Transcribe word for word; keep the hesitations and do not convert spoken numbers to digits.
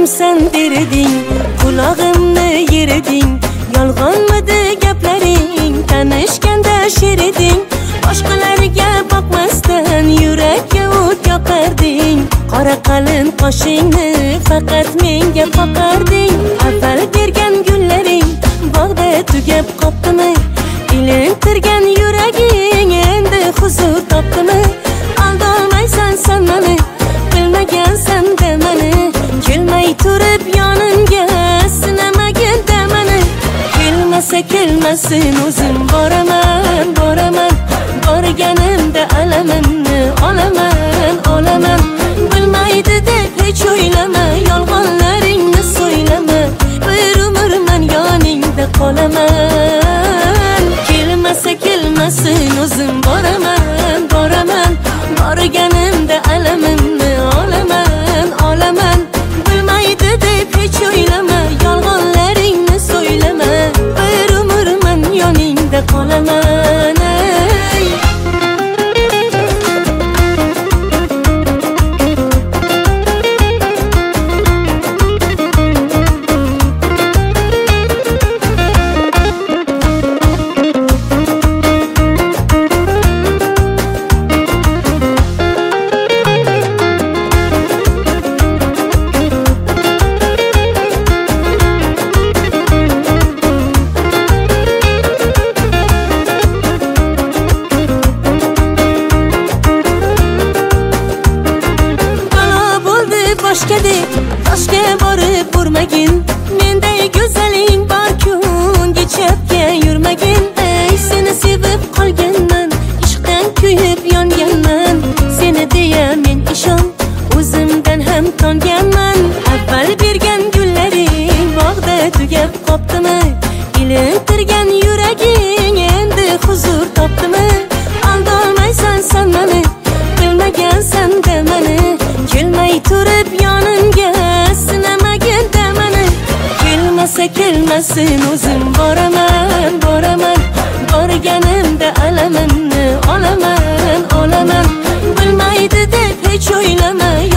do'stim sen derding, qulog'imni yeriding. Yolg'onmidi gaplaring, tanishganda sheriding. Boshqalarga boqmasdan yurakka o't yoqarding. Qora qalin qoshingni faqat menga qoqarding. Avval bergan gullaring bog'da tugab qopdimi? Ilintirgan yuraging endi huzur topdimi? Aldolmaysan sen meni, bilmagansan demani. Kelmay turib yonimga sinamagin demani. Kelmasa kelmasin o'zim boraman, boraman. Borganimda alamimni olaman, olaman. Bilmaydi deb hech o'ylama, yolg'onlaringni so'ylama. Bir umr men yoningda qolaman. Kelmasa kelmasin o'zim boraman, boraman. Borganimda alamimni olaman, olaman. Bilmaydi deb hech o'ylama, yolg'onlaringni so'ylama. Bir umr men yoningda qolaman. Toshga borib urmagin, menday go'zaling bor-ku, chapga yurmagin. Ey seni sevib qolganman, ishqdan kuyib yonganman. Seni deya men ishon, o'zimdan ham tonganman. Avval bergan gullaring bog'da tugab qopdimi? Ilintirgan yuraging endi huzur topdimi? Aldolmaysan sen meni, bilmagansan demani. Kelmay turib yonimga sinamagin demani. Kelmasa kelmasin o'zim boraman, boraman. Borganimda alamimni olaman, olaman. Bilmaydi deb hech o'ylama,